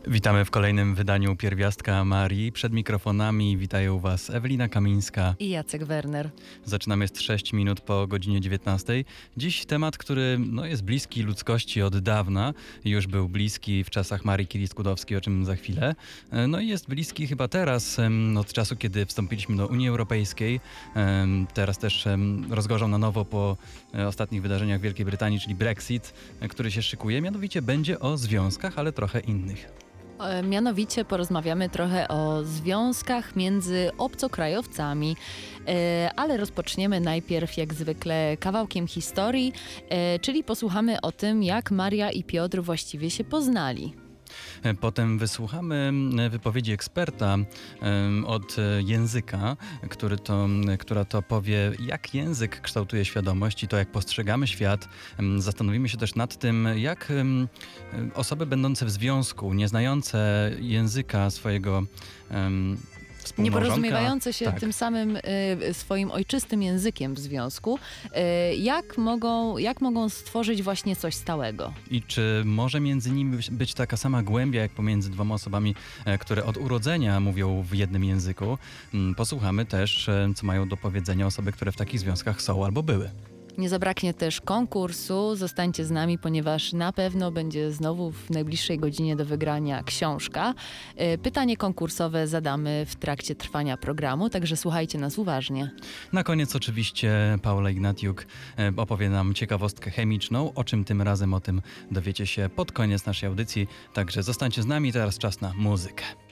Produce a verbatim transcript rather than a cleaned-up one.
Witamy w kolejnym wydaniu Pierwiastka Marii. Przed mikrofonami witają Was Ewelina Kamińska i Jacek Werner. Zaczynamy z sześć minut po godzinie dziewiętnastej. Dziś temat, który no, jest bliski ludzkości od dawna. Już był bliski w czasach Marii Curie-Skłodowskiej, o czym za chwilę. No i jest bliski chyba teraz, od czasu, kiedy wstąpiliśmy do Unii Europejskiej. Teraz też rozgorzał na nowo po ostatnich wydarzeniach w Wielkiej Brytanii, czyli Brexit, który się szykuje. Mianowicie będzie o związkach, ale trochę innych. Mianowicie porozmawiamy trochę o związkach między obcokrajowcami, ale rozpoczniemy najpierw jak zwykle kawałkiem historii, czyli posłuchamy o tym, jak Maria i Piotr właściwie się poznali. Potem wysłuchamy wypowiedzi eksperta od języka, który to, która to powie, jak język kształtuje świadomość i to, jak postrzegamy świat. Zastanowimy się też nad tym, jak osoby będące w związku, nie znające języka swojego nie porozumiewające się tak. tym samym y, swoim ojczystym językiem w związku, y, jak, mogą, jak mogą stworzyć właśnie coś stałego. I czy może między nimi być taka sama głębia, jak pomiędzy dwoma osobami, które od urodzenia mówią w jednym języku? Posłuchamy też, co mają do powiedzenia osoby, które w takich związkach są albo były. Nie zabraknie też konkursu. Zostańcie z nami, ponieważ na pewno będzie znowu w najbliższej godzinie do wygrania książka. Pytanie konkursowe zadamy w trakcie trwania programu, także słuchajcie nas uważnie. Na koniec oczywiście Paula Ignatiuk opowie nam ciekawostkę chemiczną. O czym tym razem, o tym dowiecie się pod koniec naszej audycji. Także zostańcie z nami, teraz czas na muzykę.